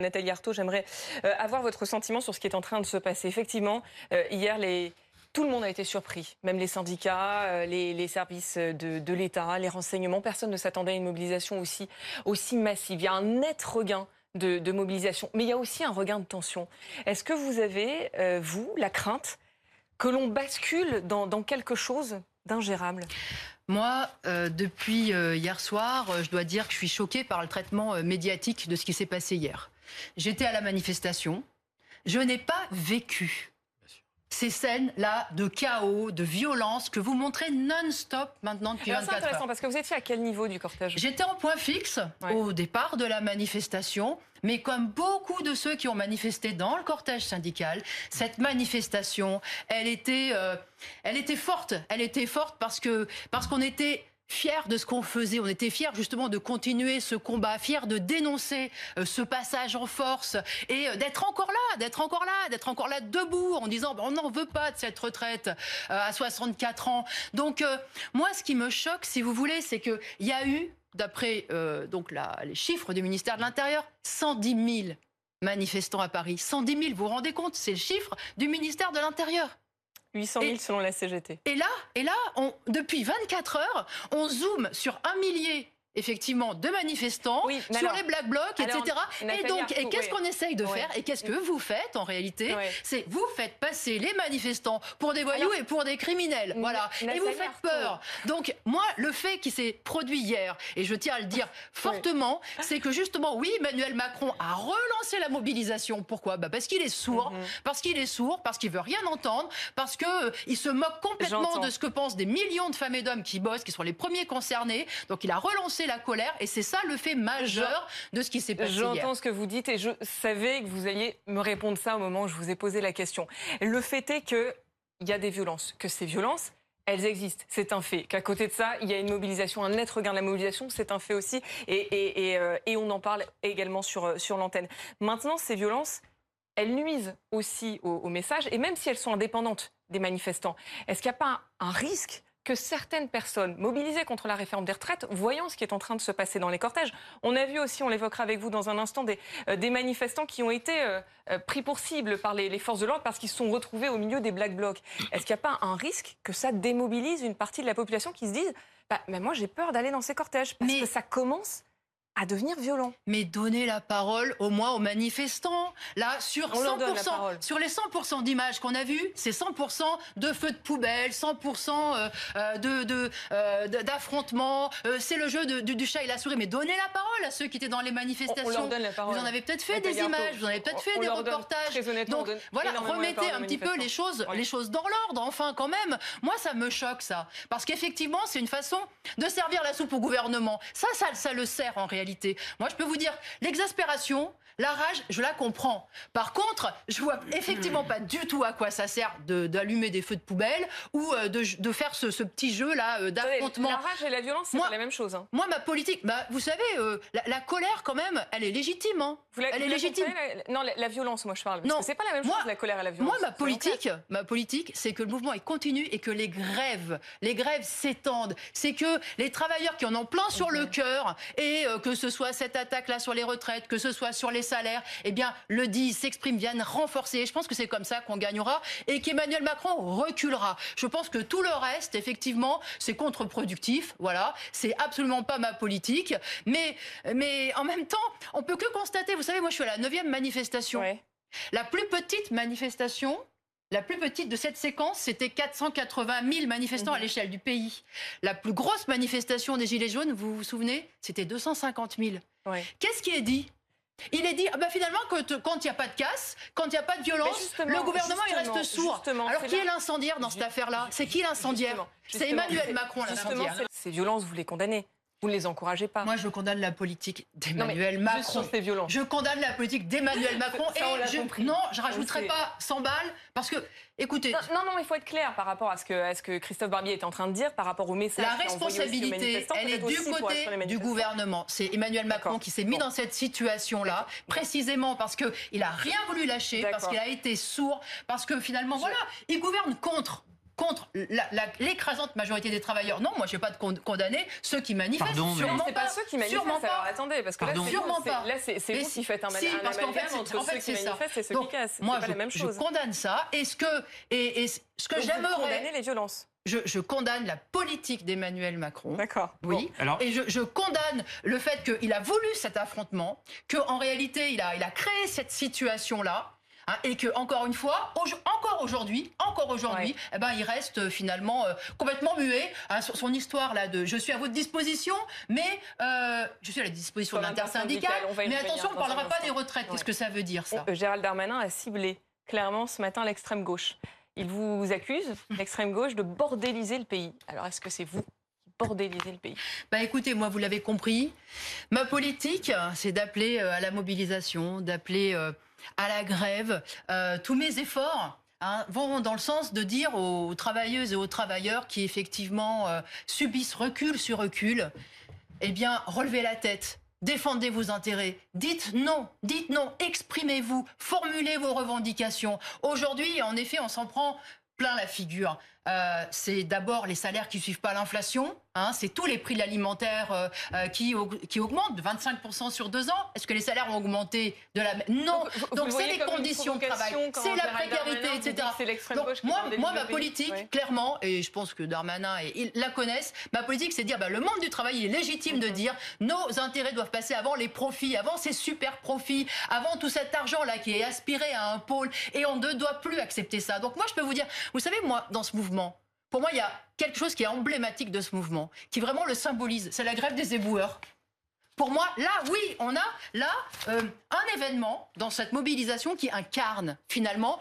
Nathalie Arthaud, j'aimerais avoir votre sentiment sur ce qui est en train de se passer. Effectivement, hier, tout le monde a été surpris, même les syndicats, les services de l'État, les renseignements. Personne ne s'attendait à une mobilisation aussi massive. Il y a un net regain de mobilisation, mais il y a aussi un regain de tension. Est-ce que vous avez, vous, la crainte que l'on bascule dans quelque chose d'ingérable ? Moi, depuis hier soir, je dois dire que je suis choquée par le traitement médiatique de ce qui s'est passé hier. J'étais à la manifestation, je n'ai pas vécu ces scènes-là de chaos, de violence que vous montrez non-stop maintenant depuis 24 heures. C'est intéressant parce que vous étiez à quel niveau du cortège ? J'étais en point fixe au départ de la manifestation, mais comme beaucoup de ceux qui ont manifesté dans le cortège syndical, cette manifestation, elle était forte. Elle était forte parce qu'on était fiers de ce qu'on faisait, on était fiers justement de continuer ce combat, fiers de dénoncer ce passage en force et d'être encore là debout en disant on n'en veut pas de cette retraite à 64 ans. Donc moi ce qui me choque, si vous voulez, c'est qu'il y a eu, d'après les chiffres du ministère de l'Intérieur, 110 000 manifestants à Paris. 110 000, vous vous rendez compte, c'est le chiffre du ministère de l'Intérieur. 800 000 selon la CGT. Et là, depuis 24 heures, on zoome sur 1 millier effectivement de manifestants, sur les Black Blocs, etc. Et qu'est-ce qu'on essaye de faire et qu'est-ce que vous faites en réalité? C'est vous faites passer les manifestants pour des voyous et pour des criminels. Voilà. Et vous faites peur. Donc moi, le fait qui s'est produit hier, et je tiens à le dire fortement, c'est que justement, oui, Emmanuel Macron a relancé la mobilisation. Pourquoi? Parce qu'il est sourd, parce qu'il veut rien entendre, parce qu'il se moque complètement de ce que pensent des millions de femmes et d'hommes qui bossent, qui sont les premiers concernés. Donc il a relancé la colère et c'est ça le fait majeur de ce qui s'est passé hier. J'entends ce que vous dites et je savais que vous alliez me répondre ça au moment où je vous ai posé la question. Le fait est qu'il y a des violences, que ces violences, elles existent, c'est un fait. Qu'à côté de ça, il y a une mobilisation, un net regain de la mobilisation, c'est un fait aussi. Et on en parle également sur l'antenne. Maintenant, ces violences, elles nuisent aussi au message et même si elles sont indépendantes des manifestants, est-ce qu'il n'y a pas un risque que certaines personnes mobilisées contre la réforme des retraites, voyant ce qui est en train de se passer dans les cortèges, on a vu aussi, on l'évoquera avec vous dans un instant, des manifestants qui ont été pris pour cible par les forces de l'ordre parce qu'ils se sont retrouvés au milieu des Black Blocs. Est-ce qu'il n'y a pas un risque que ça démobilise une partie de la population qui se dise mais moi j'ai peur d'aller dans ces cortèges parce que ça commence à devenir violent. Mais donnez la parole au moins aux manifestants. Là, sur 100%, sur les 100% d'images qu'on a vues, c'est 100% de feux de poubelle, 100% d'affrontements. C'est le jeu du chat et la souris. Mais donnez la parole à ceux qui étaient dans les manifestations. On leur donne la parole. Vous en avez peut-être fait des images, vous en avez peut-être fait des reportages. Donc voilà, remettez un petit peu les choses dans l'ordre. Enfin, quand même, moi ça me choque ça, parce qu'effectivement c'est une façon de servir la soupe au gouvernement. Ça le sert en réalité. Moi, je peux vous dire, l'exaspération, la rage, je la comprends. Par contre, je vois effectivement pas du tout à quoi ça sert d'allumer des feux de poubelle ou de faire ce petit jeu-là d'affrontement. La rage et la violence, c'est pas la même chose. Moi, ma politique, vous savez, la colère, quand même, elle est légitime. Elle est légitime. Non, la violence, moi, je parle. Parce que c'est pas la même chose, la colère et la violence. Moi, ma politique, c'est que le mouvement est continu et que les grèves s'étendent. C'est que les travailleurs qui en ont plein sur le cœur et que ce soit cette attaque-là sur les retraites, que ce soit sur les salaires, eh bien, le disent, s'expriment, viennent renforcer. Je pense que c'est comme ça qu'on gagnera et qu'Emmanuel Macron reculera. Je pense que tout le reste, effectivement, c'est contre-productif. Voilà, c'est absolument pas ma politique. Mais en même temps, on peut que constater, vous savez, moi je suis à la 9e manifestation. Ouais. La plus petite manifestation, la plus petite de cette séquence, c'était 480 000 manifestants à l'échelle du pays. La plus grosse manifestation des Gilets jaunes, vous vous souvenez, c'était 250 000. Ouais. Qu'est-ce qui est dit ? Il est dit, finalement, que quand il n'y a pas de casse, quand il n'y a pas de violence, le gouvernement il reste sourd. Alors qui est l'incendiaire dans cette affaire-là? C'est qui l'incendiaire? C'est Emmanuel Macron l'incendiaire. Ces violences, vous les condamnez. Vous ne les encouragez pas. Moi, je condamne la politique d'Emmanuel Macron. Je condamne la politique d'Emmanuel Macron. Je rajouterai pas 100 balles parce que, écoutez... Non, il faut être clair par rapport à ce que Christophe Barbier est en train de dire, par rapport au message. La responsabilité, elle est du côté du gouvernement. C'est Emmanuel Macron qui s'est mis dans cette situation-là, précisément parce qu'il n'a rien voulu lâcher, parce qu'il a été sourd, parce que finalement, il gouverne contre contre l'écrasante majorité des travailleurs. Non, moi, je ne vais pas condamner ceux qui manifestent. Pardon, mais... C'est pas ceux qui manifestent. Alors attendez, parce que là, c'est vous qui faites un amalgame entre ceux qui manifestent et ceux qui cassent. C'est pas la même chose. Je condamne ça. Et ce que j'aimerais... condamner les violences. Je condamne la politique d'Emmanuel Macron. D'accord. Oui. Bon, alors... Et je condamne le fait qu'il a voulu cet affrontement, qu'en réalité, il a créé cette situation-là. Hein, et que encore une fois, encore aujourd'hui, ouais. Eh ben, il reste finalement complètement muet. Hein, sur son histoire là de je suis à votre disposition, mais je suis à la disposition de l'intersyndicale. Mais attention, on ne parlera pas des retraites. Qu'est-ce que ça veut dire ça? Gérald Darmanin a ciblé clairement ce matin l'extrême gauche. Il vous accuse, l'extrême gauche, de bordéliser le pays. Alors est-ce que c'est vous qui bordélisez le pays? Bah écoutez, moi vous l'avez compris, ma politique, c'est d'appeler à la mobilisation, d'appeler à la grève. Tous mes efforts vont dans le sens de dire aux travailleuses et aux travailleurs qui effectivement subissent recul sur recul, eh bien relevez la tête. Défendez vos intérêts, dites non, exprimez-vous, formulez vos revendications. Aujourd'hui, en effet, on s'en prend plein la figure. C'est d'abord les salaires qui ne suivent pas l'inflation. Hein, c'est tous les prix de l'alimentaire qui augmentent de 25% sur 2 ans. Est-ce que les salaires ont augmenté de la... Non. Donc c'est les conditions de travail, c'est la précarité, etc. Donc moi ma politique, clairement, et je pense que Darmanin ils la connaissent, ma politique c'est de dire le monde du travail il est légitime de dire nos intérêts doivent passer avant les profits, avant ces super profits, avant tout cet argent-là qui est aspiré à un pôle, et on ne doit plus accepter ça. Donc moi je peux vous dire, vous savez, moi dans ce mouvement, pour moi, il y a quelque chose qui est emblématique de ce mouvement, qui vraiment le symbolise. C'est la grève des éboueurs. Pour moi, là, oui, on a là un événement dans cette mobilisation qui incarne finalement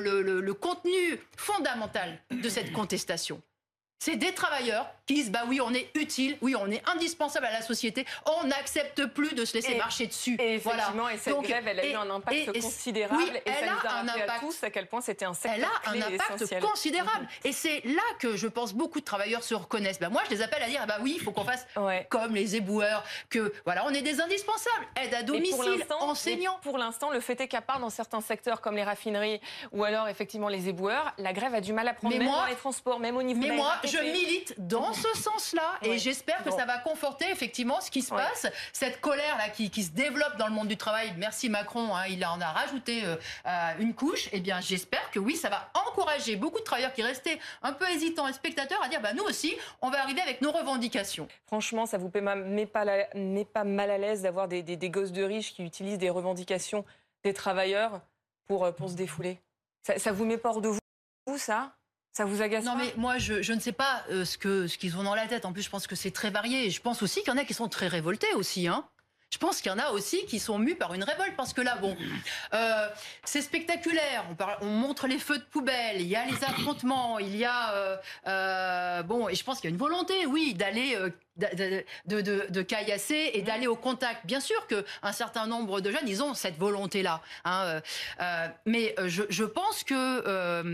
le contenu fondamental de cette contestation. C'est des travailleurs qui disent oui, on est utile, oui, on est indispensable à la société, on n'accepte plus de se laisser marcher dessus. Et effectivement, et cette grève, elle a eu un impact considérable, et ça nous a rappelé à tous à quel point c'était un secteur clé et essentiel. Elle a un impact considérable. Et c'est là que je pense beaucoup de travailleurs se reconnaissent. Moi, je les appelle à dire oui, il faut qu'on fasse comme les éboueurs, que voilà, on est des indispensables, aide à domicile, enseignants. Pour l'instant, le fait est qu'à part dans certains secteurs comme les raffineries ou alors effectivement les éboueurs, la grève a du mal à prendre, même dans les transports, même au niveau de la je milite dans ce sens-là et j'espère que ça va conforter effectivement ce qui se passe, cette colère-là qui se développe dans le monde du travail. Merci Macron, il en a rajouté une couche. Eh bien, j'espère que oui, ça va encourager beaucoup de travailleurs qui restaient un peu hésitants et spectateurs à dire nous aussi, on va arriver avec nos revendications. Franchement, ça vous met pas mal à l'aise d'avoir des gosses de riches qui utilisent des revendications des travailleurs pour se défouler? Ça vous met pas hors de vous, ça? Ça vous agace? Non, mais moi, je ne sais pas ce qu'ils ont dans la tête. En plus, je pense que c'est très varié. Et je pense aussi qu'il y en a qui sont très révoltés aussi. Je pense qu'il y en a aussi qui sont mus par une révolte. Parce que là, c'est spectaculaire. On montre les feux de poubelle. Il y a les affrontements. Il y a... et je pense qu'il y a une volonté, oui, d'aller... de caillasser et d'aller au contact. Bien sûr qu'un certain nombre de jeunes, ils ont cette volonté-là. Mais je pense que...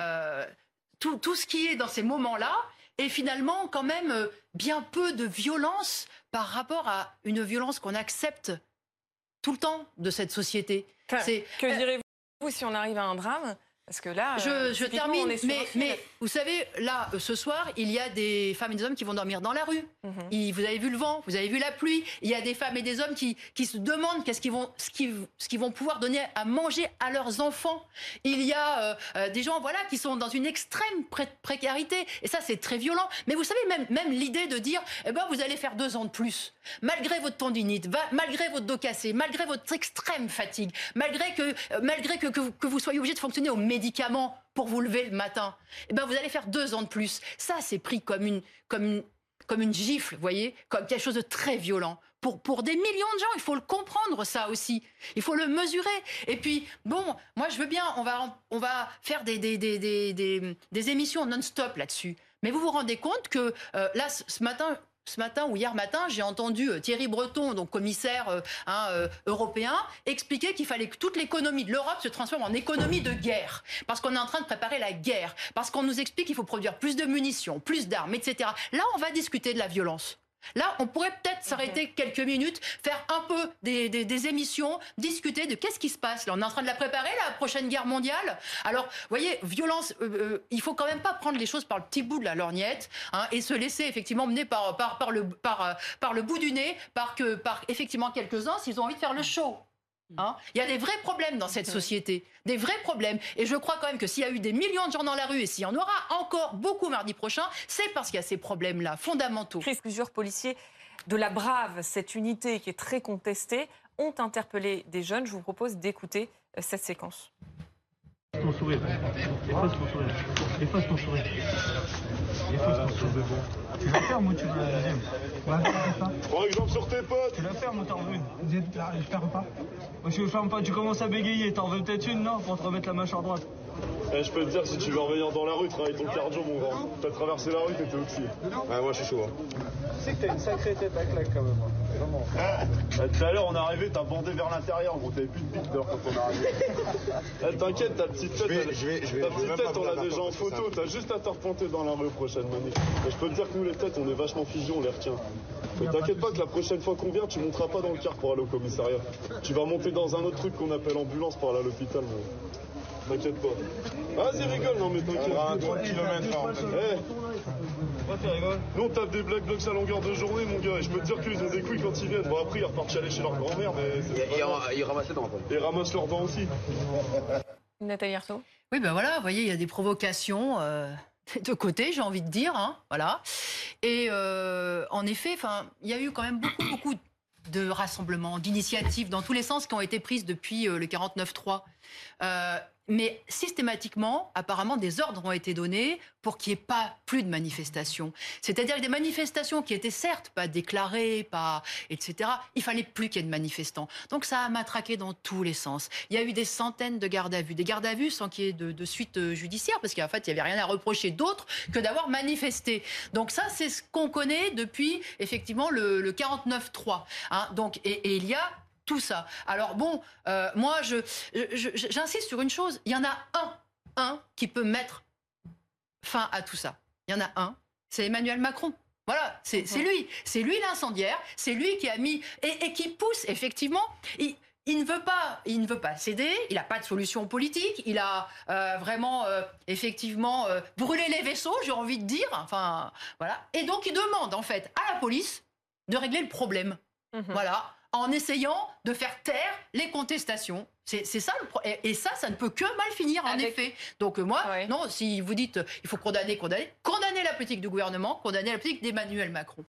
Tout ce qui est dans ces moments-là est finalement quand même bien peu de violence par rapport à une violence qu'on accepte tout le temps de cette société. Que direz-vous si on arrive à un drame? Parce que là, je termine, mais vous savez, là, ce soir, il y a des femmes et des hommes qui vont dormir dans la rue. Vous avez vu le vent, vous avez vu la pluie. Il y a des femmes et des hommes qui se demandent ce qu'ils vont pouvoir donner à manger à leurs enfants. Il y a des gens qui sont dans une extrême précarité. Et ça, c'est très violent. Mais vous savez, même l'idée de dire, vous allez faire 2 ans de plus, malgré votre tendinite, malgré votre dos cassé, malgré votre extrême fatigue, malgré que vous soyez obligé de fonctionner au médicaments pour vous lever le matin, vous allez faire 2 ans de plus. Ça, c'est pris comme une gifle, vous voyez, comme quelque chose de très violent. Pour des millions de gens, il faut le comprendre, ça aussi. Il faut le mesurer. Et puis, moi, je veux bien, on va faire des émissions non-stop là-dessus. Mais vous vous rendez compte que là, ce matin ou hier matin, j'ai entendu Thierry Breton, donc commissaire européen, expliquer qu'il fallait que toute l'économie de l'Europe se transforme en économie de guerre. Parce qu'on est en train de préparer la guerre. Parce qu'on nous explique qu'il faut produire plus de munitions, plus d'armes, etc. Là, on va discuter de la violence. Là, on pourrait peut-être s'arrêter quelques minutes, faire un peu des émissions, discuter de qu'est-ce qui se passe. Là, on est en train de la préparer, la prochaine guerre mondiale. Alors, vous voyez, violence, il faut quand même pas prendre les choses par le petit bout de la lorgnette, hein, et se laisser effectivement mener par le bout du nez, par effectivement quelques-uns s'ils ont envie de faire le show. Hein, il y a des vrais problèmes dans cette société, des vrais problèmes. Et je crois quand même que s'il y a eu des millions de gens dans la rue et s'il y en aura encore beaucoup mardi prochain, c'est parce qu'il y a ces problèmes-là fondamentaux. Plusieurs policiers de la Brave, cette unité qui est très contestée, ont interpellé des jeunes. Je vous propose d'écouter cette séquence. Ton sourire. Efface ton sourire. Efface ton sourire. Efface ton sourire. Tu la fermes ou tu veux la deuxième? Prends exemple sur tes potes. Tu la fermes ou t'en veux une? Je ferme pas. Moi je ferme pas, tu commences à bégayer. T'en veux peut-être une, non? Pour te remettre la mâchoire droite. Je peux te dire, si tu veux revenir dans la rue, travaille ton cardio, mon grand. T'as traversé la rue, t'étais au-dessus. Ouais, moi je suis chaud. Hein. Tu sais que t'as une sacrée tête à claque quand même. Vraiment. Tout à l'heure, on est arrivé, t'as bandé vers l'intérieur, gros. T'avais plus de bite d'heure quand on est arrivé. T'inquiète, ta petite tête, on l'a déjà en photo. T'as juste à te repointer dans la rue prochaine manif. Mais je peux te dire que nous, les têtes, on est vachement fusion, on les retient. Mais t'inquiète pas que la prochaine fois qu'on vient, tu monteras pas dans le car pour aller au commissariat. Tu vas monter dans un autre truc qu'on appelle ambulance pour aller à l'hôpital, mon. T'inquiète pas. Vas-y, rigole, non mais t'inquiète. On va 3 km en fait. Pourquoi tu rigoles? Nous on tape des black blocs à longueur de journée, mon gars, et je peux te dire qu'ils ont des couilles quand ils viennent. Bon, après, ils repartent chialer chez leur grand-mère, mais. Ils ramassent les dents, quoi. Ils ramassent leurs dents aussi. Nathalie Arthaud. Oui, ben voilà, vous voyez, il y a des provocations des deux côtés, j'ai envie de dire, hein, voilà. Et en effet, il y a eu quand même beaucoup de rassemblements, d'initiatives dans tous les sens qui ont été prises depuis le 49-3. Mais systématiquement, apparemment, des ordres ont été donnés pour qu'il n'y ait pas plus de manifestations. C'est-à-dire que des manifestations qui étaient certes pas déclarées, etc., il fallait plus qu'il y ait de manifestants. Donc ça a matraqué dans tous les sens. Il y a eu des centaines de gardes à vue. Des gardes à vue sans qu'il y ait de suite judiciaire, parce qu'en fait, il n'y avait rien à reprocher d'autre que d'avoir manifesté. Donc ça, c'est ce qu'on connaît depuis, effectivement, le 49-3. Hein. Donc, et il y a tout ça. Alors bon, moi, j'insiste sur une chose. Il y en a un qui peut mettre fin à tout ça. Il y en a un, c'est Emmanuel Macron. Voilà, c'est lui. C'est lui l'incendiaire. C'est lui qui a mis et qui pousse, effectivement. Il ne veut pas céder. Il n'a pas de solution politique. Il a vraiment, effectivement, brûlé les vaisseaux, j'ai envie de dire. Enfin, voilà. Et donc, il demande, en fait, à la police de régler le problème. Voilà. En essayant de faire taire les contestations. C'est ça le problème. Et ça ne peut que mal finir, en effet. Donc moi, non, si vous dites il faut condamner la politique du gouvernement, condamner la politique d'Emmanuel Macron.